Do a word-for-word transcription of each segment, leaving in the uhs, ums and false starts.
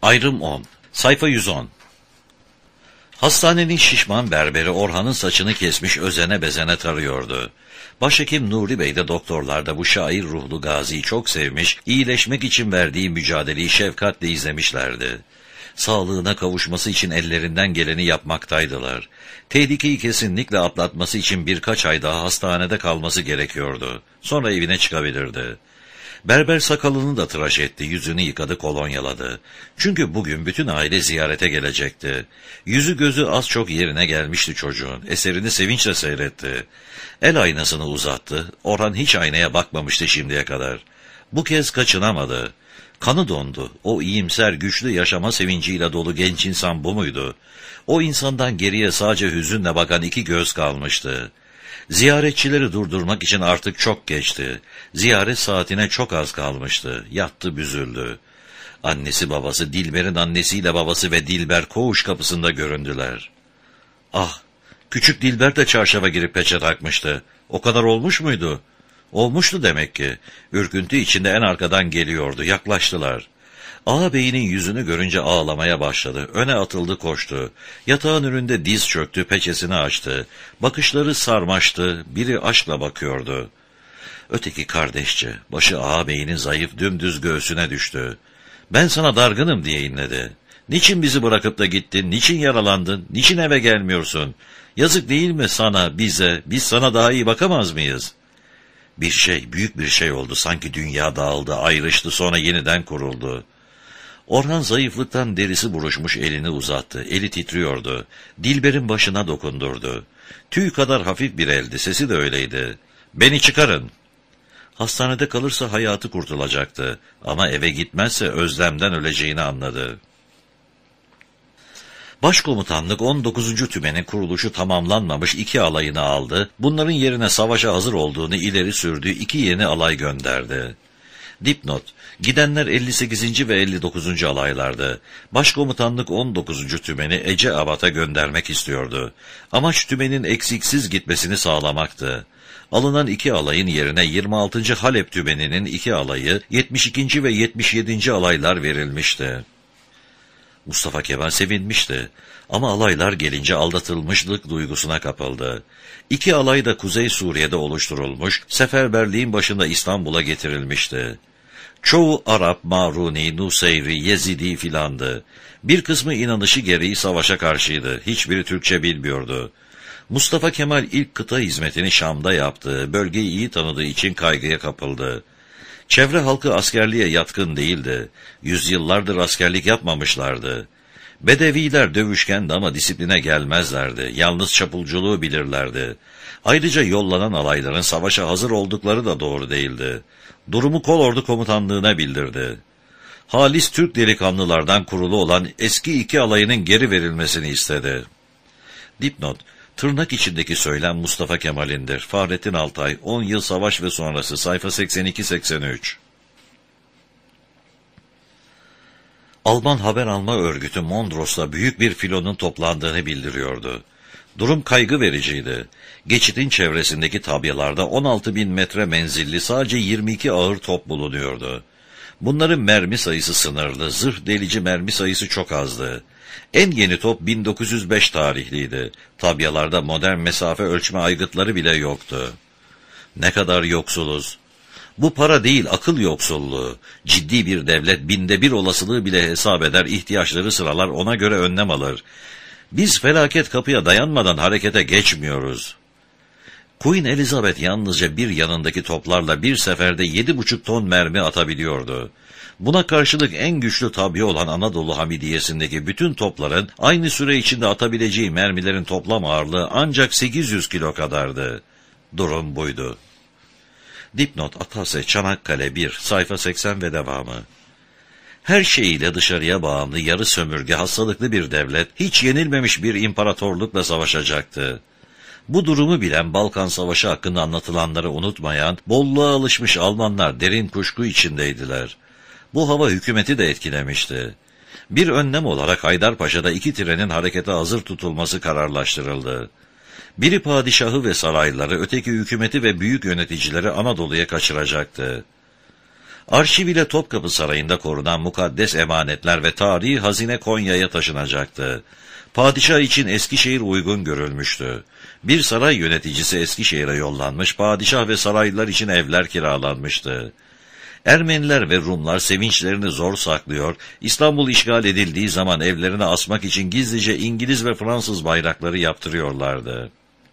Ayrım on. Sayfa yüz on. Hastanenin şişman berberi Orhan'ın saçını kesmiş, özene bezene tarıyordu. Başhekim Nuri Bey de doktorlar da bu şair ruhlu gaziyi çok sevmiş, iyileşmek için verdiği mücadeleyi şefkatle izlemişlerdi. Sağlığına kavuşması için ellerinden geleni yapmaktaydılar. Tehlikeyi kesinlikle atlatması için birkaç ay daha hastanede kalması gerekiyordu. Sonra evine çıkabilirdi. Berber sakalını da tıraş etti, yüzünü yıkadı, kolonyaladı. Çünkü bugün bütün aile ziyarete gelecekti. Yüzü gözü az çok yerine gelmişti çocuğun. Eserini sevinçle seyretti. El aynasını uzattı. Orhan hiç aynaya bakmamıştı şimdiye kadar. Bu kez kaçınamadı. Kanı dondu. O iyimser, güçlü yaşama sevinciyle dolu genç insan bu muydu? O insandan geriye sadece hüzünle bakan iki göz kalmıştı. Ziyaretçileri durdurmak için artık çok geçti. Ziyaret saatine çok az kalmıştı. Yattı, büzüldü. Annesi babası, Dilber'in annesiyle babası ve Dilber koğuş kapısında göründüler. Ah! Küçük Dilber de çarşafa girip peçe takmıştı. O kadar olmuş muydu? Olmuştu demek ki. Ürküntü içinde en arkadan geliyordu. Yaklaştılar. Ağabeyinin yüzünü görünce ağlamaya başladı. Öne atıldı, koştu. Yatağın önünde diz çöktü, peçesini açtı. Bakışları sarmaştı, biri aşkla bakıyordu. Öteki kardeşçe, başı ağabeyinin zayıf dümdüz göğsüne düştü. "Ben sana dargınım" diye inledi. "Niçin bizi bırakıp da gittin, niçin yaralandın, niçin eve gelmiyorsun? Yazık değil mi sana, bize, biz sana daha iyi bakamaz mıyız?" Bir şey, büyük bir şey oldu, sanki dünya dağıldı, ayrıştı, sonra yeniden kuruldu. Orhan zayıflıktan derisi buruşmuş, elini uzattı. Eli titriyordu. Dilber'in başına dokundurdu. Tüy kadar hafif bir eldi, sesi de öyleydi. "Beni çıkarın." Hastanede kalırsa hayatı kurtulacaktı. Ama eve gitmezse özlemden öleceğini anladı. Başkomutanlık on dokuzuncu tümenin kuruluşu tamamlanmamış iki alayını aldı. Bunların yerine savaşa hazır olduğunu ileri sürdüğü iki yeni alay gönderdi. Dipnot: gidenler elli sekizinci ve elli dokuzuncu alaylardı. Başkomutanlık on dokuzuncu tümeni Ece Abat'a göndermek istiyordu. Amaç tümenin eksiksiz gitmesini sağlamaktı. Alınan iki alayın yerine yirmi altıncı Halep tümeninin iki alayı, yetmiş ikinci ve yetmiş yedinci alaylar verilmişti. Mustafa Kemal sevinmişti. Ama alaylar gelince aldatılmışlık duygusuna kapıldı. İki alay da Kuzey Suriye'de oluşturulmuş, seferberliğin başında İstanbul'a getirilmişti. Çoğu Arap, Maruni, Nuseyri, Yezidi filandı. Bir kısmı inanışı gereği savaşa karşıydı. Hiçbiri Türkçe bilmiyordu. Mustafa Kemal ilk kıta hizmetini Şam'da yaptı. Bölgeyi iyi tanıdığı için kaygıya kapıldı. Çevre halkı askerliğe yatkın değildi. Yüzyıllardır askerlik yapmamışlardı. Bedeviler dövüşkendi ama disipline gelmezlerdi. Yalnız çapulculuğu bilirlerdi. Ayrıca yollanan alayların savaşa hazır oldukları da doğru değildi. Durumu kolordu komutanlığına bildirdi. Halis Türk delikanlılardan kurulu olan eski iki alayının geri verilmesini istedi. Dipnot: tırnak içindeki söylem Mustafa Kemal'indir. Fahrettin Altay, on yıl savaş ve sonrası, sayfa seksen iki seksen üç. Alman haber alma örgütü Mondros'ta büyük bir filonun toplandığını bildiriyordu. Durum kaygı vericiydi. Geçitin çevresindeki tabyalarda on altı bin metre menzilli sadece yirmi iki ağır top bulunuyordu. Bunların mermi sayısı sınırlı, zırh delici mermi sayısı çok azdı. En yeni top bin dokuz yüz beş tarihliydi. Tabyalarda modern mesafe ölçme aygıtları bile yoktu. Ne kadar yoksuluz! Bu para değil, akıl yoksulluğu. Ciddi bir devlet binde bir olasılığı bile hesap eder, ihtiyaçları sıralar, ona göre önlem alır. Biz felaket kapıya dayanmadan harekete geçmiyoruz. Queen Elizabeth yalnızca bir yanındaki toplarla bir seferde yedi buçuk ton mermi atabiliyordu. Buna karşılık en güçlü tabya olan Anadolu Hamidiyesi'ndeki bütün topların aynı süre içinde atabileceği mermilerin toplam ağırlığı ancak sekiz yüz kilo kadardı. Durum buydu. Dipnot: Atase, Çanakkale bir, sayfa seksen ve devamı. Her şeyiyle dışarıya bağımlı, yarı sömürge, hastalıklı bir devlet, hiç yenilmemiş bir imparatorlukla savaşacaktı. Bu durumu bilen, Balkan Savaşı hakkında anlatılanları unutmayan, bolluğa alışmış Almanlar derin kuşku içindeydiler. Bu hava hükümeti de etkilemişti. Bir önlem olarak Haydarpaşa'da iki trenin harekete hazır tutulması kararlaştırıldı. Biri padişahı ve sarayları, öteki hükümeti ve büyük yöneticileri Anadolu'ya kaçıracaktı. Arşiv ile Topkapı Sarayı'nda korunan mukaddes emanetler ve tarihi hazine Konya'ya taşınacaktı. Padişah için Eskişehir uygun görülmüştü. Bir saray yöneticisi Eskişehir'e yollanmış, padişah ve saraylılar için evler kiralanmıştı. Ermeniler ve Rumlar sevinçlerini zor saklıyor, İstanbul işgal edildiği zaman evlerine asmak için gizlice İngiliz ve Fransız bayrakları yaptırıyorlardı.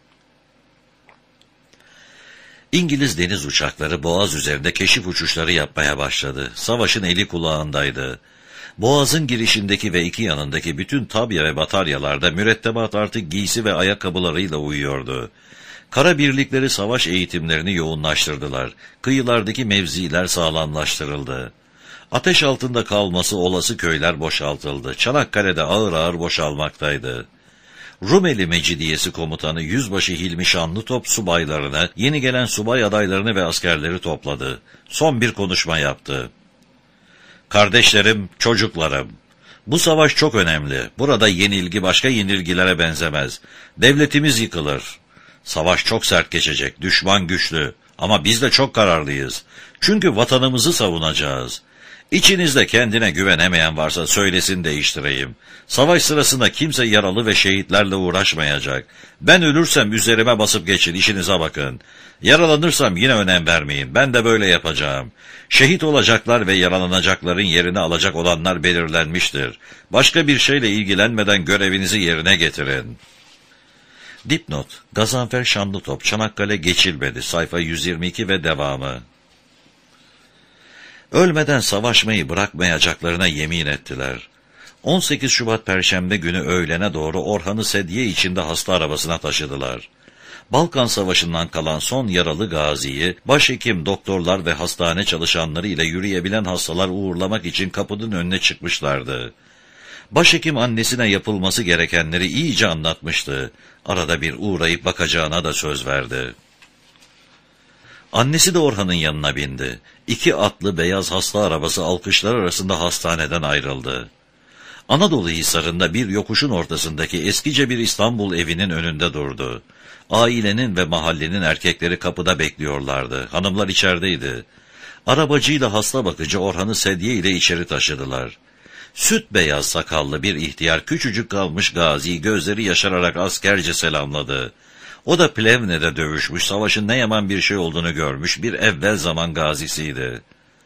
İngiliz deniz uçakları Boğaz üzerinde keşif uçuşları yapmaya başladı. Savaşın eli kulağındaydı. Boğaz'ın girişindeki ve iki yanındaki bütün tabya ve bataryalarda mürettebat artık giysi ve ayakkabılarıyla uyuyordu. Kara birlikleri savaş eğitimlerini yoğunlaştırdılar. Kıyılardaki mevziler sağlamlaştırıldı. Ateş altında kalması olası köyler boşaltıldı. Çanakkale'de ağır ağır boşalmaktaydı. Rumeli Mecidiyesi komutanı Yüzbaşı Hilmi Şanlıtop subaylarını, yeni gelen subay adaylarını ve askerleri topladı. Son bir konuşma yaptı. Kardeşlerim, çocuklarım, bu savaş çok önemli. Burada yenilgi başka yenilgilere benzemez. Devletimiz yıkılır. Savaş çok sert geçecek, düşman güçlü ama biz de çok kararlıyız. Çünkü vatanımızı savunacağız. İçinizde kendine güvenemeyen varsa söylesin değiştireyim. Savaş sırasında kimse yaralı ve şehitlerle uğraşmayacak. Ben ölürsem üzerime basıp geçin, işinize bakın. Yaralanırsam yine önem vermeyin, ben de böyle yapacağım. Şehit olacaklar ve yaralanacakların yerini alacak olanlar belirlenmiştir. Başka bir şeyle ilgilenmeden görevinizi yerine getirin. Dipnot: Gazanfer Şanlıtop, Çanakkale geçilmedi. Sayfa yüz yirmi iki ve devamı. Ölmeden savaşmayı bırakmayacaklarına yemin ettiler. on sekiz Şubat Perşembe günü öğlene doğru Orhan'ı sedye içinde hasta arabasına taşıdılar. Balkan Savaşı'ndan kalan son yaralı gaziyi, başhekim, doktorlar ve hastane çalışanları ile yürüyebilen hastalar uğurlamak için kapının önüne çıkmışlardı. Başhekim annesine yapılması gerekenleri iyice anlatmıştı. Arada bir uğrayıp bakacağına da söz verdi. Annesi de Orhan'ın yanına bindi. İki atlı beyaz hasta arabası alkışlar arasında hastaneden ayrıldı. Anadolu Hisarı'nda bir yokuşun ortasındaki eskice bir İstanbul evinin önünde durdu. Ailenin ve mahallenin erkekleri kapıda bekliyorlardı. Hanımlar içerideydi. Arabacıyla hasta bakıcı Orhan'ı sedye ile içeri taşıdılar. Süt beyaz sakallı bir ihtiyar küçücük kalmış gaziyi gözleri yaşararak askerce selamladı. O da Plevne'de dövüşmüş, savaşın ne yaman bir şey olduğunu görmüş bir evvel zaman gazisiydi.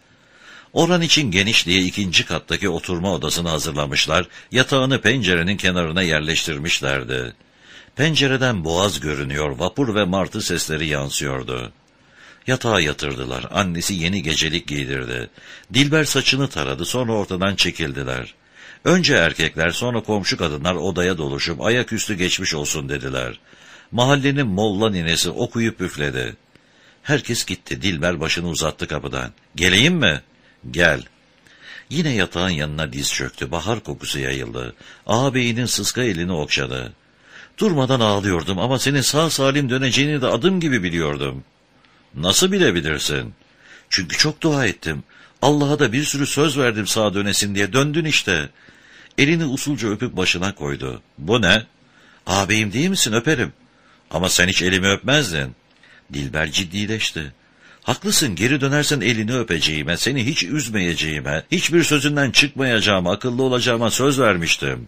Orhan için geniş diye ikinci kattaki oturma odasını hazırlamışlar, yatağını pencerenin kenarına yerleştirmişlerdi. Pencereden boğaz görünüyor, vapur ve martı sesleri yansıyordu. Yatağa yatırdılar, annesi yeni gecelik giydirdi. Dilber saçını taradı, sonra ortadan çekildiler. Önce erkekler, sonra komşu kadınlar odaya doluşup ayaküstü geçmiş olsun dediler. Mahallenin molla ninesi okuyup üfledi. Herkes gitti, Dilber başını uzattı kapıdan. Geleyim mi? Gel. Yine yatağın yanına diz çöktü, bahar kokusu yayıldı. Ağabeyinin sıska elini okşadı. Durmadan ağlıyordum ama senin sağ salim döneceğini de adım gibi biliyordum. Nasıl bilebilirsin? Çünkü çok dua ettim. Allah'a da bir sürü söz verdim sağ dönesin diye, döndün işte. Elini usulca öpüp başına koydu. Bu ne? Ağabeyim değil misin, öperim. Ama sen hiç elimi öpmezdin. Dilber ciddileşti. Haklısın, geri dönersen elini öpeceğime, seni hiç üzmeyeceğime, hiçbir sözünden çıkmayacağıma, akıllı olacağıma söz vermiştim.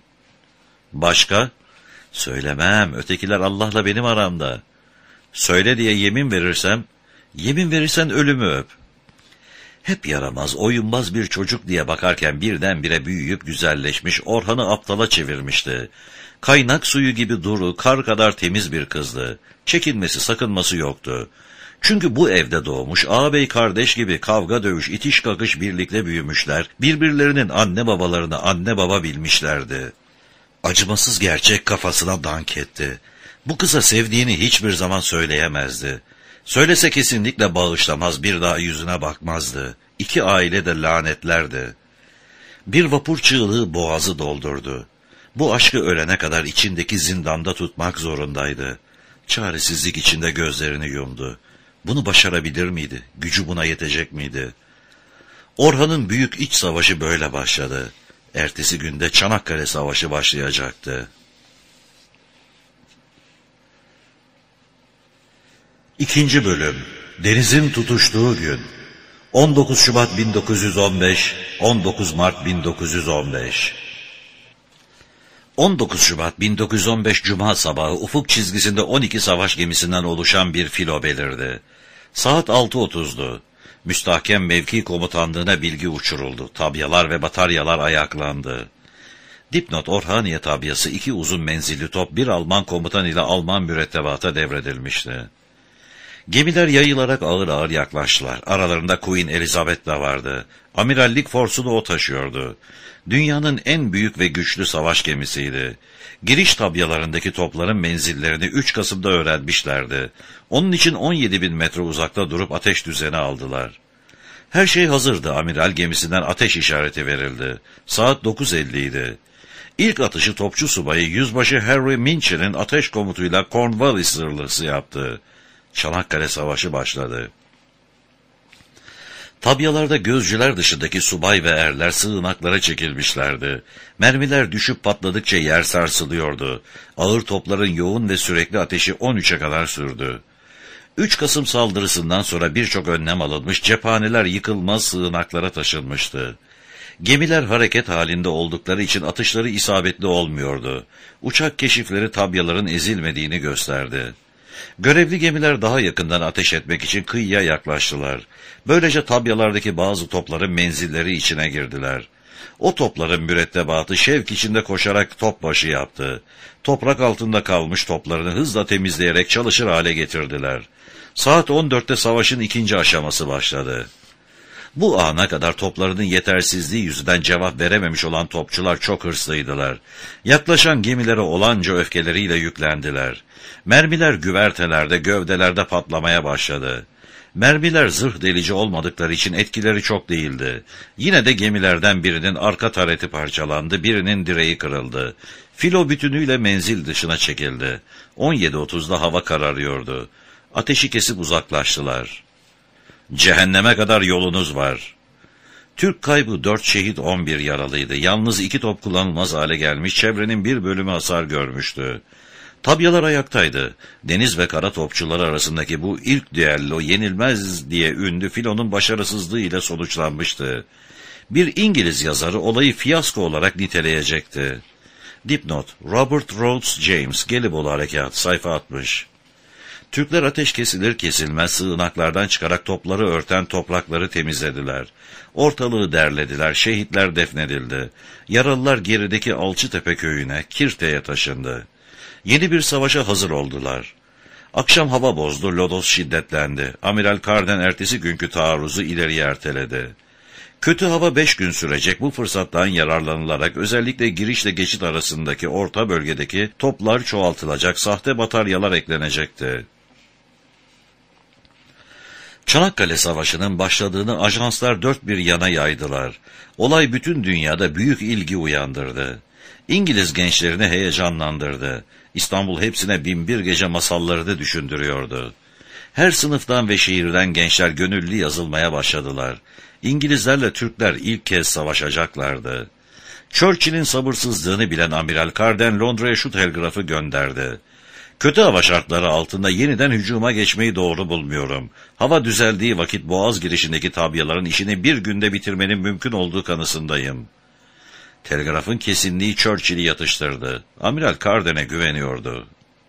Başka? Söylemem, ötekiler Allah'la benim aramda. Söyle diye yemin verirsem, yemin verirsen ölümü öp. Hep yaramaz, oyunbaz bir çocuk diye bakarken birdenbire büyüyüp güzelleşmiş, Orhan'ı aptala çevirmişti. Kaynak suyu gibi duru, kar kadar temiz bir kızdı. Çekinmesi, sakınması yoktu. Çünkü bu evde doğmuş, ağabey kardeş gibi kavga dövüş, itiş kakış birlikte büyümüşler, birbirlerinin anne babalarını anne baba bilmişlerdi. Acımasız gerçek kafasına dank etti. Bu kıza sevdiğini hiçbir zaman söyleyemezdi. Söylese kesinlikle bağışlamaz, bir daha yüzüne bakmazdı. İki aile de lanetlerdi. Bir vapur çığlığı boğazı doldurdu. Bu aşkı ölene kadar içindeki zindanda tutmak zorundaydı. Çaresizlik içinde gözlerini yumdu. Bunu başarabilir miydi? Gücü buna yetecek miydi? Orhan'ın büyük iç savaşı böyle başladı. Ertesi günde Çanakkale Savaşı başlayacaktı. İkinci bölüm. Denizin tutuştuğu gün. on dokuz Şubat bin dokuz yüz on beş, on dokuz Mart bin dokuz yüz on beş. on dokuz Şubat bin dokuz yüz on beş Cuma sabahı ufuk çizgisinde on iki savaş gemisinden oluşan bir filo belirdi. Saat altı otuzdu. Müstahkem mevki komutanlığına bilgi uçuruldu. Tabyalar ve bataryalar ayaklandı. Dipnot: Orhaniye tabyası iki uzun menzilli top bir Alman komutan ile Alman mürettebata devredilmişti. Gemiler yayılarak ağır ağır yaklaştılar. Aralarında Queen Elizabeth de vardı. Amirallik forsunu o taşıyordu. Dünyanın en büyük ve güçlü savaş gemisiydi. Giriş tabyalarındaki topların menzillerini üç Kasım'da öğrenmişlerdi. Onun için on yedi bin metre uzakta durup ateş düzeni aldılar. Her şey hazırdı. Amiral gemisinden ateş işareti verildi. Saat dokuz elli idi. İlk atışı topçu subayı Yüzbaşı Harry Minchin'in ateş komutuyla Cornwallis zırhlısı yaptı. Çanakkale Savaşı başladı. Tabyalarda gözcüler dışındaki subay ve erler sığınaklara çekilmişlerdi. Mermiler düşüp patladıkça yer sarsılıyordu. Ağır topların yoğun ve sürekli ateşi on üçe kadar sürdü. üç Kasım saldırısından sonra birçok önlem alınmış, cephaneler yıkılmaz sığınaklara taşınmıştı. Gemiler hareket halinde oldukları için atışları isabetli olmuyordu. Uçak keşifleri tabyaların ezilmediğini gösterdi. Görevli gemiler daha yakından ateş etmek için kıyıya yaklaştılar. Böylece tabyalardaki bazı topların menzilleri içine girdiler. O topların mürettebatı şevk içinde koşarak top başı yaptı. Toprak altında kalmış toplarını hızla temizleyerek çalışır hale getirdiler. Saat on dörtte savaşın ikinci aşaması başladı. Bu ana kadar toplarının yetersizliği yüzünden cevap verememiş olan topçular çok hırslıydılar. Yaklaşan gemilere olanca öfkeleriyle yüklendiler. Mermiler güvertelerde, gövdelerde patlamaya başladı. Mermiler zırh delici olmadıkları için etkileri çok değildi. Yine de gemilerden birinin arka tareti parçalandı, birinin direği kırıldı. Filo bütünüyle menzil dışına çekildi. on yedi otuzda hava kararıyordu. Ateşi kesip uzaklaştılar. Cehenneme kadar yolunuz var. Türk kaybı dört şehit on bir yaralıydı. Yalnız iki top kullanılmaz hale gelmiş, çevrenin bir bölümü hasar görmüştü. Tabyalar ayaktaydı. Deniz ve kara topçuları arasındaki bu ilk düello yenilmez diye ünlü filonun başarısızlığı ile sonuçlanmıştı. Bir İngiliz yazarı olayı fiyasko olarak niteleyecekti. Dipnot: Robert Rhodes James, Gelibolu Harekat, sayfa altmış. Türkler ateş kesilir kesilmez sığınaklardan çıkarak topları örten toprakları temizlediler. Ortalığı derlediler, şehitler defnedildi. Yaralılar gerideki Alçıtepe köyüne, Kirte'ye taşındı. Yeni bir savaşa hazır oldular. Akşam hava bozdu, lodos şiddetlendi. Amiral Carden ertesi günkü taarruzu ileriye erteledi. Kötü hava beş gün sürecek. Bu fırsattan yararlanılarak özellikle girişle geçit arasındaki orta bölgedeki toplar çoğaltılacak, sahte bataryalar eklenecekti. Çanakkale Savaşı'nın başladığını ajanslar dört bir yana yaydılar. Olay bütün dünyada büyük ilgi uyandırdı. İngiliz gençlerini heyecanlandırdı. İstanbul hepsine binbir gece masallarını düşündürüyordu. Her sınıftan ve şehirden gençler gönüllü yazılmaya başladılar. İngilizlerle Türkler ilk kez savaşacaklardı. Churchill'in sabırsızlığını bilen Amiral Carden Londra'ya şu telgrafı gönderdi. Kötü hava şartları altında yeniden hücuma geçmeyi doğru bulmuyorum. Hava düzeldiği vakit Boğaz girişindeki tabyaların işini bir günde bitirmenin mümkün olduğu kanısındayım. Telgrafın kesinliği Churchill'i yatıştırdı. Amiral Carden'e güveniyordu.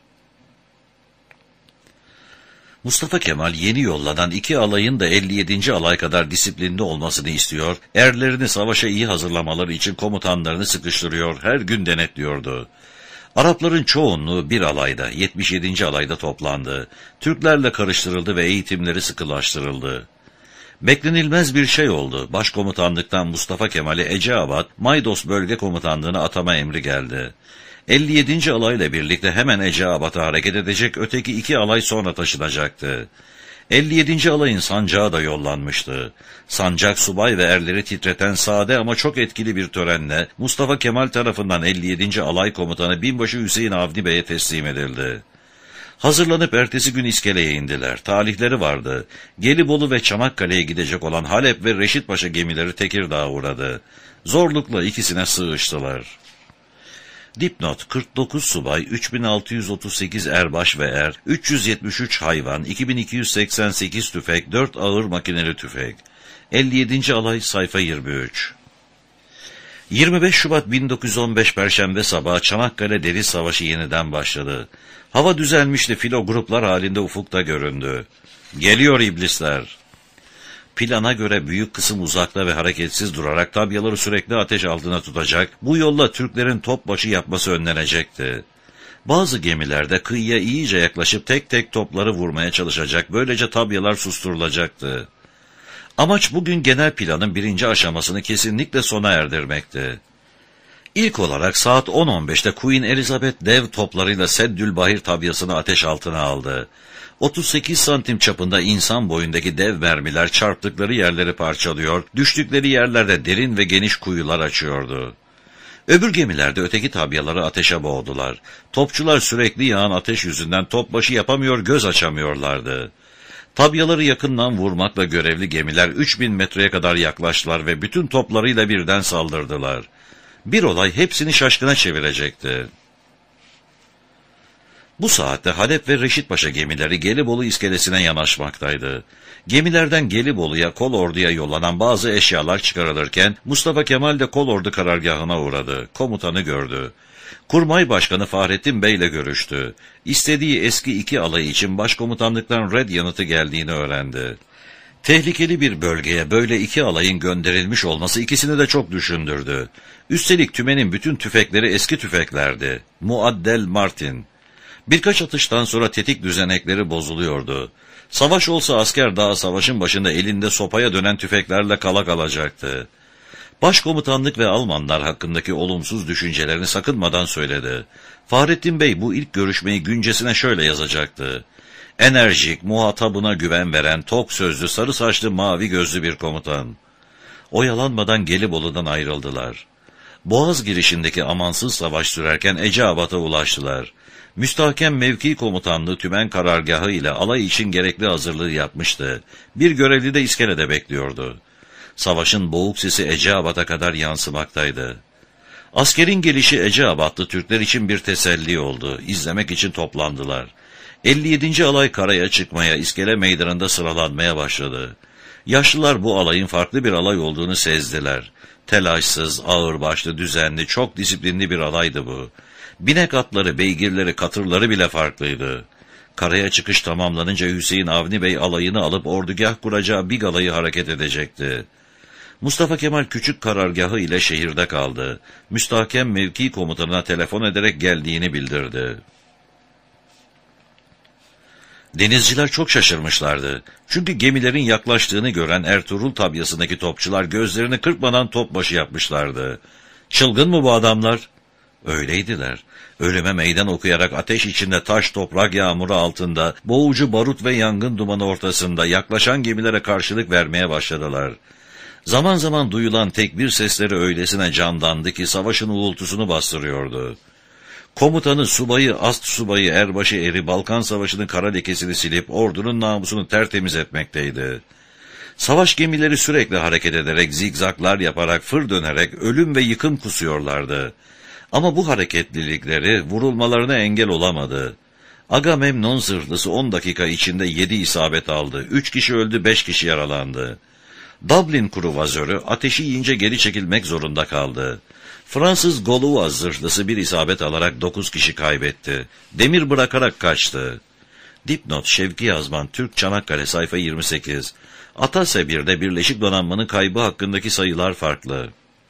Mustafa Kemal yeni yollanan iki alayın da elli yedinci alay kadar disiplinli olmasını istiyor, erlerini savaşa iyi hazırlamaları için komutanlarını sıkıştırıyor, her gün denetliyordu. Arapların çoğunluğu bir alayda, yetmiş yedinci alayda toplandı. Türklerle karıştırıldı ve eğitimleri sıkılaştırıldı. Beklenilmez bir şey oldu. Başkomutanlıktan Mustafa Kemal'e Eceabat, Maydos Bölge Komutanlığı'na atama emri geldi. elli yedinci alayla birlikte hemen Eceabat'a hareket edecek, öteki iki alay sonra taşınacaktı. elli yedinci alayın sancağı da yollanmıştı. Sancak subay ve erleri titreten sade ama çok etkili bir törenle Mustafa Kemal tarafından elli yedinci alay komutanı Binbaşı Hüseyin Avni Bey'e teslim edildi. Hazırlanıp ertesi gün iskeleye indiler. Talihleri vardı. Gelibolu ve Çanakkale'ye gidecek olan Halep ve Reşitpaşa gemileri Tekirdağ'a uğradı. Zorlukla ikisine sığıştılar. Dipnot: kırk dokuz subay, üç bin altı yüz otuz sekiz erbaş ve er, üç yüz yetmiş üç hayvan, iki bin iki yüz seksen sekiz tüfek, dört ağır makineli tüfek. elli yedinci alay sayfa yirmi üç. yirmi beş Şubat bin dokuz yüz on beş Perşembe sabahı Çanakkale Deniz Savaşı yeniden başladı. Hava düzelmişti, filo gruplar halinde ufukta göründü. Geliyor iblisler. Plana göre büyük kısım uzakta ve hareketsiz durarak tabyaları sürekli ateş altına tutacak, bu yolla Türklerin topbaşı yapması önlenecekti. Bazı gemilerde kıyıya iyice yaklaşıp tek tek topları vurmaya çalışacak, böylece tabyalar susturulacaktı. Amaç bugün genel planın birinci aşamasını kesinlikle sona erdirmekti. İlk olarak saat on on beşte Queen Elizabeth dev toplarıyla Seddülbahir tabyasını ateş altına aldı. otuz sekiz santim çapında insan boyundaki dev mermiler çarptıkları yerleri parçalıyor, düştükleri yerlerde derin ve geniş kuyular açıyordu. Öbür gemilerde öteki tabyaları ateşe boğdular. Topçular sürekli yağan ateş yüzünden topbaşı yapamıyor, göz açamıyorlardı. Tabyaları yakından vurmakla görevli gemiler üç bin metreye kadar yaklaştılar ve bütün toplarıyla birden saldırdılar. Bir olay hepsini şaşkına çevirecekti. Bu saatte Halep ve Reşitpaşa gemileri Gelibolu iskelesine yanaşmaktaydı. Gemilerden Gelibolu'ya, Kolordu'ya yollanan bazı eşyalar çıkarılırken Mustafa Kemal de Kolordu karargahına uğradı. Komutanı gördü. Kurmay Başkanı Fahrettin Bey ile görüştü. İstediği eski iki alay için başkomutanlıktan red yanıtı geldiğini öğrendi. Tehlikeli bir bölgeye böyle iki alayın gönderilmiş olması ikisini de çok düşündürdü. Üstelik tümenin bütün tüfekleri eski tüfeklerdi. Muaddel Martin. Birkaç atıştan sonra tetik düzenekleri bozuluyordu. Savaş olsa asker daha savaşın başında elinde sopaya dönen tüfeklerle kala kalacaktı. Başkomutanlık ve Almanlar hakkındaki olumsuz düşüncelerini sakınmadan söyledi. Fahrettin Bey bu ilk görüşmeyi güncesine şöyle yazacaktı. Enerjik, muhatabına güven veren, tok sözlü, sarı saçlı, mavi gözlü bir komutan. Oyalanmadan Gelibolu'dan ayrıldılar. Boğaz girişindeki amansız savaş sürerken Eceabat'a ulaştılar. Müstahkem mevki komutanlığı tümen karargahı ile alay için gerekli hazırlığı yapmıştı. Bir görevli de iskelede bekliyordu. Savaşın boğuk sesi Eceabat'a kadar yansımaktaydı. Askerin gelişi Eceabatlı Türkler için bir teselli oldu. İzlemek için toplandılar. elli yedinci alay karaya çıkmaya, iskele meydanında sıralanmaya başladı. Yaşlılar bu alayın farklı bir alay olduğunu sezdiler. Telaşsız, ağırbaşlı, düzenli, çok disiplinli bir alaydı bu. Binek atları, beygirleri, katırları bile farklıydı. Karaya çıkış tamamlanınca Hüseyin Avni Bey alayını alıp ordugah kuracağı Big alayı hareket edecekti. Mustafa Kemal küçük karargahı ile şehirde kaldı. Müstahkem mevki komutanına telefon ederek geldiğini bildirdi. Denizciler çok şaşırmışlardı. Çünkü gemilerin yaklaştığını gören Ertuğrul tabyasındaki topçular gözlerini kırpmadan topbaşı yapmışlardı. Çılgın mı bu adamlar? Öyleydiler. Ölüme meydan okuyarak ateş içinde taş toprak yağmuru altında, boğucu barut ve yangın dumanı ortasında yaklaşan gemilere karşılık vermeye başladılar. Zaman zaman duyulan tekbir sesleri öylesine candandı ki savaşın uğultusunu bastırıyordu. Komutanı, subayı, ast subayı, erbaşı eri Balkan Savaşı'nın kara lekesini silip ordunun namusunu tertemiz etmekteydi. Savaş gemileri sürekli hareket ederek, zigzaklar yaparak, fır dönerek ölüm ve yıkım kusuyorlardı. Ama bu hareketlilikleri vurulmalarına engel olamadı. Agamemnon zırhlısı on dakika içinde yedi isabet aldı. üç kişi öldü, beş kişi yaralandı. Dublin kruvazörü ateşi yiyince geri çekilmek zorunda kaldı. Fransız Gaulois zırhlısı bir isabet alarak dokuz kişi kaybetti. Demir bırakarak kaçtı. Dipnot Şevki Yazman, Türk Çanakkale, sayfa yirmi sekiz. Atase birde Birleşik Donanma'nın kaybı hakkındaki sayılar farklı.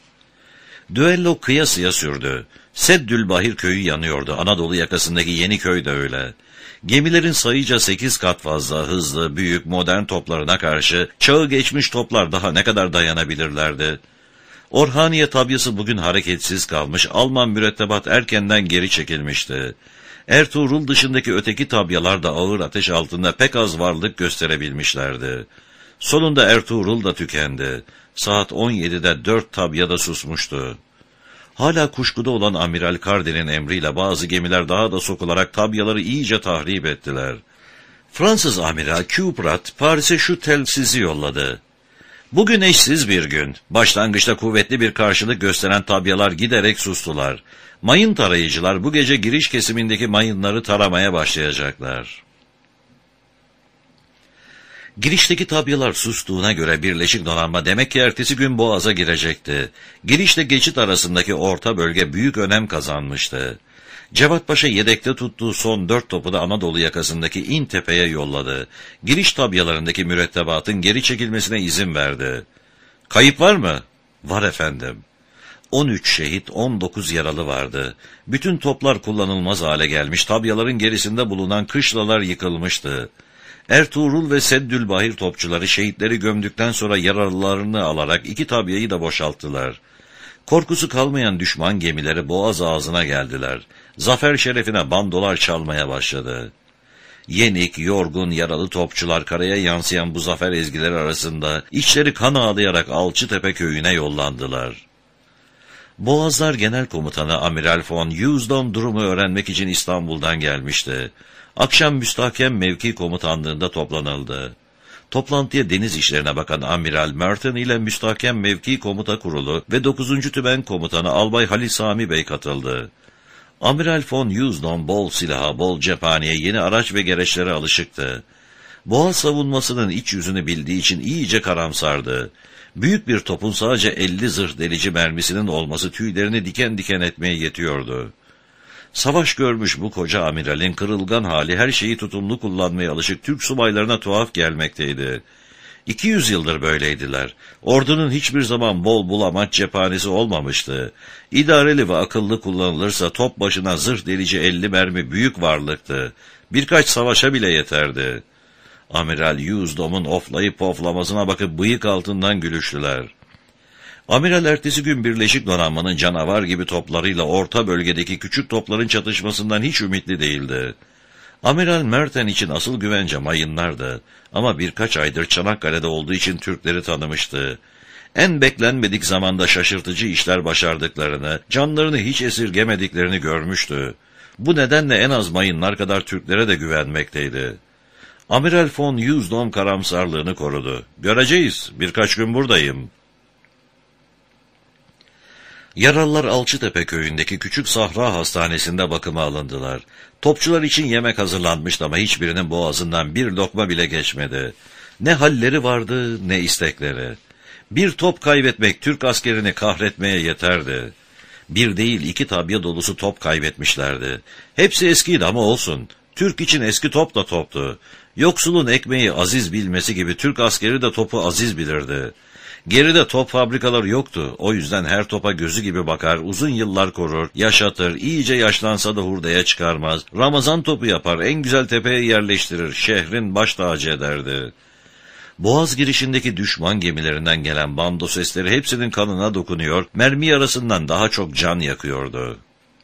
Düello kıyasıya sürdü. Seddülbahir köyü yanıyordu. Anadolu yakasındaki Yeniköy de öyle. Gemilerin sayıca sekiz kat fazla, hızlı, büyük, modern toplarına karşı çağı geçmiş toplar daha ne kadar dayanabilirlerdi? Orhaniye tabyası bugün hareketsiz kalmış, Alman mürettebat erkenden geri çekilmişti. Ertuğrul dışındaki öteki tabyalar da ağır ateş altında pek az varlık gösterebilmişlerdi. Sonunda Ertuğrul da tükendi. Saat on yedide dört tabya da susmuştu. Hala kuşkuda olan Amiral Carden'in emriyle bazı gemiler daha da sokularak tabyaları iyice tahrip ettiler. Fransız Amiral Cuprat Paris'e şu telsizi yolladı. Bugün eşsiz bir gün. Başlangıçta kuvvetli bir karşılık gösteren tabyalar giderek sustular. Mayın tarayıcılar bu gece giriş kesimindeki mayınları taramaya başlayacaklar. Girişteki tabyalar sustuğuna göre Birleşik Donanma demek ki ertesi gün Boğaz'a girecekti. Girişle geçit arasındaki orta bölge büyük önem kazanmıştı. Cevat Paşa yedekte tuttuğu son dört topu da Anadolu yakasındaki İntepe'ye yolladı. Giriş tabyalarındaki mürettebatın geri çekilmesine izin verdi. Kayıp var mı? Var efendim. on üç şehit, on dokuz yaralı vardı. Bütün toplar kullanılmaz hale gelmiş, tabyaların gerisinde bulunan kışlalar yıkılmıştı. Ertuğrul ve Seddülbahir topçuları şehitleri gömdükten sonra yaralılarını alarak iki tabyayı da boşalttılar. Korkusu kalmayan düşman gemileri boğaz ağzına geldiler. Zafer şerefine bandolar çalmaya başladı. Yenik, yorgun, yaralı topçular karaya yansıyan bu zafer ezgileri arasında içleri kan ağlayarak Alçıtepe köyüne yollandılar. Boğazlar Genel Komutanı Amiral von Usedom durumu öğrenmek için İstanbul'dan gelmişti. Akşam Müstahkem Mevki Komutanlığı'nda toplanıldı. Toplantıya deniz işlerine bakan Amiral Merton ile Müstahkem Mevki Komuta Kurulu ve dokuzuncu Tümen Komutanı Albay Halil Sami Bey katıldı. Amiral von Usedom bol silaha, bol cephaneye, yeni araç ve gereçlere alışıktı. Boğaz savunmasının iç yüzünü bildiği için iyice karamsardı. Büyük bir topun sadece elli zırh delici mermisinin olması tüylerini diken diken etmeye yetiyordu. Savaş görmüş bu koca amiralin kırılgan hali her şeyi tutumlu kullanmaya alışık Türk subaylarına tuhaf gelmekteydi. iki yüz yıldır böyleydiler. Ordunun hiçbir zaman bol bulamaç cephanesi olmamıştı. İdareli ve akıllı kullanılırsa top başına zırh delici elli mermi büyük varlıktı. Birkaç savaşa bile yeterdi. Amiral Usedom'un oflayıp poflamasına bakıp bıyık altından gülüştüler. Amiral ertesi gün Birleşik Donanma'nın canavar gibi toplarıyla orta bölgedeki küçük topların çatışmasından hiç ümitli değildi. Amiral Merten için asıl güvence mayınlardı ama birkaç aydır Çanakkale'de olduğu için Türkleri tanımıştı. En beklenmedik zamanda şaşırtıcı işler başardıklarını, canlarını hiç esirgemediklerini görmüştü. Bu nedenle en az mayınlar kadar Türklere de güvenmekteydi. Amiral von Usedom karamsarlığını korudu. Göreceğiz, birkaç gün buradayım. Yaralılar Alçıtepe köyündeki küçük Sahra Hastanesi'nde bakıma alındılar. Topçular için yemek hazırlanmıştı ama hiçbirinin boğazından bir lokma bile geçmedi. Ne halleri vardı ne istekleri. Bir top kaybetmek Türk askerini kahretmeye yeterdi. Bir değil iki tabya dolusu top kaybetmişlerdi. Hepsi eskiydi ama olsun. Türk için eski top da toptu. Yoksulun ekmeği aziz bilmesi gibi Türk askeri de topu aziz bilirdi. Geride top fabrikaları yoktu. O yüzden her topa gözü gibi bakar, uzun yıllar korur, yaşatır, iyice yaşlansa da hurdaya çıkarmaz. Ramazan topu yapar, en güzel tepeye yerleştirir, şehrin baş tacı ederdi. Boğaz girişindeki düşman gemilerinden gelen bando sesleri hepsinin kanına dokunuyor, mermi yarasından daha çok can yakıyordu.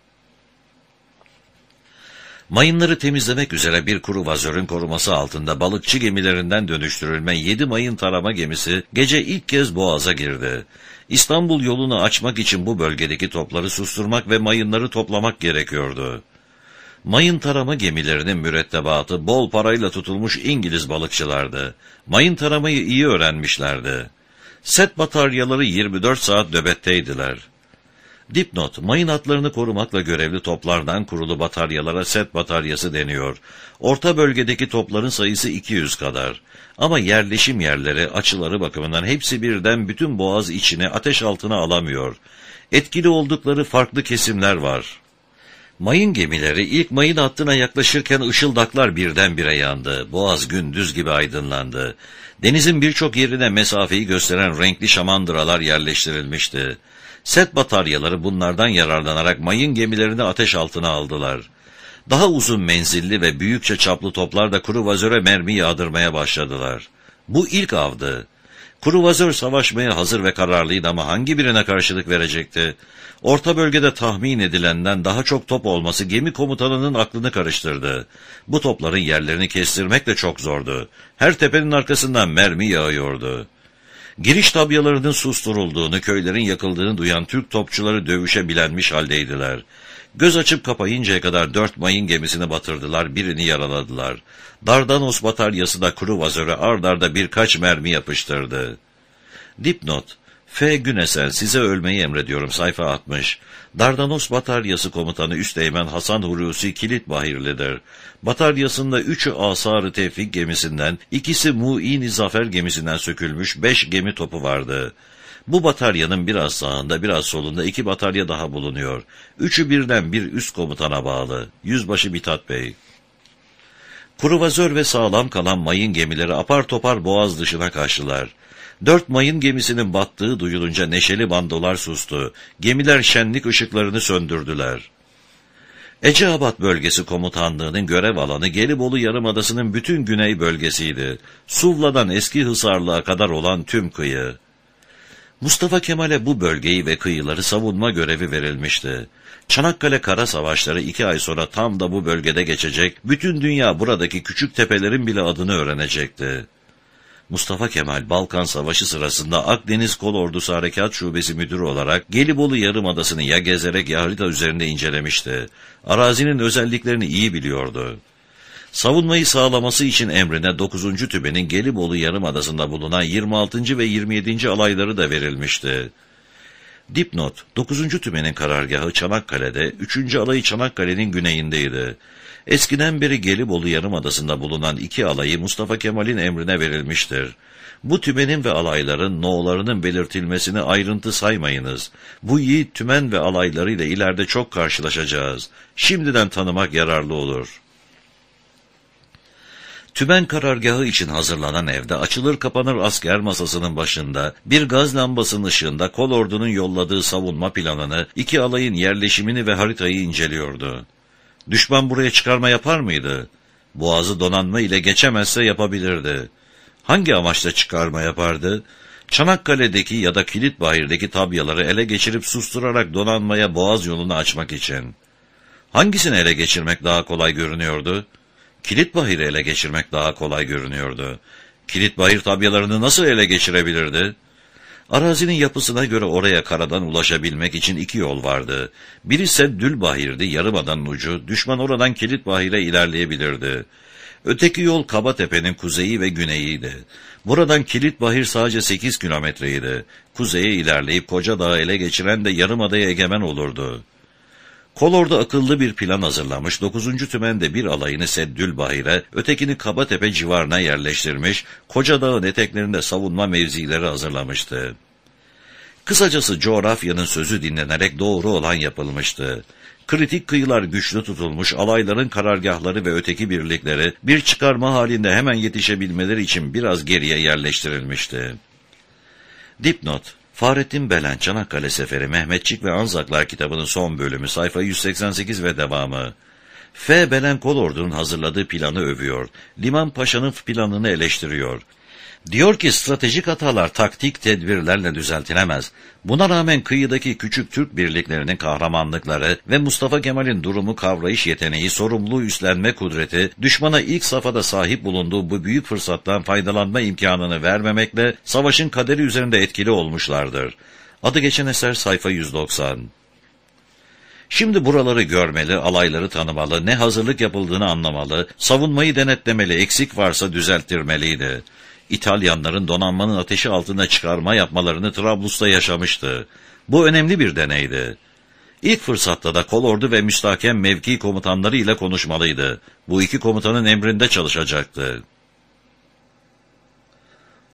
Mayınları temizlemek üzere bir kruvazörün koruması altında balıkçı gemilerinden dönüştürülme yedi mayın tarama gemisi gece ilk kez Boğaz'a girdi. İstanbul yolunu açmak için bu bölgedeki topları susturmak ve mayınları toplamak gerekiyordu. Mayın tarama gemilerinin mürettebatı bol parayla tutulmuş İngiliz balıkçılardı. Mayın taramayı iyi öğrenmişlerdi. Set bataryaları yirmi dört saat nöbetteydiler. Dipnot, mayın hatlarını korumakla görevli toplardan kurulu bataryalara set bataryası deniyor. Orta bölgedeki topların sayısı iki yüz kadar. Ama yerleşim yerleri, açıları bakımından hepsi birden bütün boğaz içine ateş altına alamıyor. Etkili oldukları farklı kesimler var. Mayın gemileri ilk mayın hattına yaklaşırken ışıldaklar birdenbire yandı. Boğaz gündüz gibi aydınlandı. Denizin birçok yerine mesafeyi gösteren renkli şamandıralar yerleştirilmişti. Set bataryaları bunlardan yararlanarak mayın gemilerini ateş altına aldılar. Daha uzun menzilli ve büyükçe çaplı toplar da kruvazöre mermi yağdırmaya başladılar. Bu ilk avdı. Kruvazör savaşmaya hazır ve kararlıydı ama hangi birine karşılık verecekti? Orta bölgede tahmin edilenden daha çok top olması gemi komutanının aklını karıştırdı. Bu topların yerlerini kestirmek de çok zordu. Her tepenin arkasından mermi yağıyordu. Giriş tabyalarının susturulduğunu, köylerin yakıldığını duyan Türk topçuları dövüşe bilenmiş haldeydiler. Göz açıp kapayıncaya kadar dört mayın gemisini batırdılar, birini yaraladılar. Dardanos bataryası da kruvazöre ard arda birkaç mermi yapıştırdı. Dipnot, F. Günesel, size ölmeyi emrediyorum. Sayfa altmış. Dardanos Bataryası Komutanı Üsteğmen Hasan Hulusi Kilitbahirli'dir. Bataryasında üçü Asar-ı Tevfik gemisinden, ikisi Mu'in-i Zafer gemisinden sökülmüş beş gemi topu vardı. Bu bataryanın biraz sağında biraz solunda iki batarya daha bulunuyor. Üçü birden bir üst komutana bağlı. Yüzbaşı Mithat Bey. Kruvazör ve sağlam kalan mayın gemileri apar topar boğaz dışına kaçtılar. Dört mayın gemisinin battığı duyulunca neşeli bandolar sustu. Gemiler şenlik ışıklarını söndürdüler. Eceabat Bölgesi Komutanlığı'nın görev alanı Gelibolu Yarımadası'nın bütün güney bölgesiydi. Suvla'dan Eski Hisarlı'ya kadar olan tüm kıyı. Mustafa Kemal'e bu bölgeyi ve kıyıları savunma görevi verilmişti. Çanakkale Kara Savaşları iki ay sonra tam da bu bölgede geçecek, bütün dünya buradaki küçük tepelerin bile adını öğrenecekti. Mustafa Kemal, Balkan Savaşı sırasında Akdeniz Kolordusu Harekat Şubesi Müdürü olarak Gelibolu Yarımadası'nı ya gezerek ya harita üzerinde incelemişti. Arazinin özelliklerini iyi biliyordu. Savunmayı sağlaması için emrine dokuzuncu Tümen'in Gelibolu Yarımadası'nda bulunan yirmi altıncı ve yirmi yedinci alayları da verilmişti. Dipnot, dokuzuncu Tümen'in karargahı Çanakkale'de, üçüncü alayı Çanakkale'nin güneyindeydi. Eskiden beri Gelibolu Yarımadası'nda bulunan iki alayı Mustafa Kemal'in emrine verilmiştir. Bu tümenin ve alayların no'larının belirtilmesini ayrıntı saymayınız. Bu yiğit tümen ve alaylarıyla ileride çok karşılaşacağız. Şimdiden tanımak yararlı olur. Tümen karargahı için hazırlanan evde açılır kapanır asker masasının başında bir gaz lambasının ışığında kolordunun yolladığı savunma planını, iki alayın yerleşimini ve haritayı inceliyordu. Düşman buraya çıkarma yapar mıydı? Boğazı donanma ile geçemezse yapabilirdi. Hangi amaçla çıkarma yapardı? Çanakkale'deki ya da Kilitbahir'deki tabyaları ele geçirip susturarak donanmaya boğaz yolunu açmak için. Hangisini ele geçirmek daha kolay görünüyordu? Kilitbahir'i ele geçirmek daha kolay görünüyordu. Kilitbahir tabyalarını nasıl ele geçirebilirdi? Arazinin yapısına göre oraya karadan ulaşabilmek için iki yol vardı. Biri Seddülbahir'di, yarımadanın ucu, düşman oradan Kilitbahir'e ilerleyebilirdi. Öteki yol Kabatepe'nin kuzeyi ve güneyiydi. Buradan Kilitbahir sadece sekiz kilometreydi. Kuzeye ilerleyip Koca Dağı ele geçiren de yarımadaya egemen olurdu. Kolordu akıllı bir plan hazırlamış, dokuzuncu Tümen'de bir alayını Seddülbahir'e, ötekini Kabatepe civarına yerleştirmiş, Koca Dağ'ın eteklerinde savunma mevzileri hazırlamıştı. Kısacası coğrafyanın sözü dinlenerek doğru olan yapılmıştı. Kritik kıyılar güçlü tutulmuş, alayların karargahları ve öteki birlikleri bir çıkarma halinde hemen yetişebilmeleri için biraz geriye yerleştirilmişti. Dipnot: Fahrettin Belen, Çanakkale Seferi, Mehmetçik ve Anzaklar kitabının son bölümü, sayfa yüz seksen sekiz ve devamı. F. Belen Kolordu'nun hazırladığı planı övüyor. Liman Paşa'nın planını eleştiriyor. Diyor ki stratejik hatalar taktik tedbirlerle düzeltilemez. Buna rağmen kıyıdaki küçük Türk birliklerinin kahramanlıkları ve Mustafa Kemal'in durumu kavrayış yeteneği, sorumluluğu üstlenme kudreti, düşmana ilk safhada sahip bulunduğu bu büyük fırsattan faydalanma imkanını vermemekle savaşın kaderi üzerinde etkili olmuşlardır. Adı geçen eser sayfa yüz doksan. Şimdi buraları görmeli, alayları tanımalı, ne hazırlık yapıldığını anlamalı, savunmayı denetlemeli, eksik varsa düzelttirmeliydi. İtalyanların donanmanın ateşi altında çıkarma yapmalarını Trablus'ta yaşamıştı. Bu önemli bir deneydi. İlk fırsatta da kolordu ve müstahkem mevki komutanları ile konuşmalıydı. Bu iki komutanın emrinde çalışacaktı.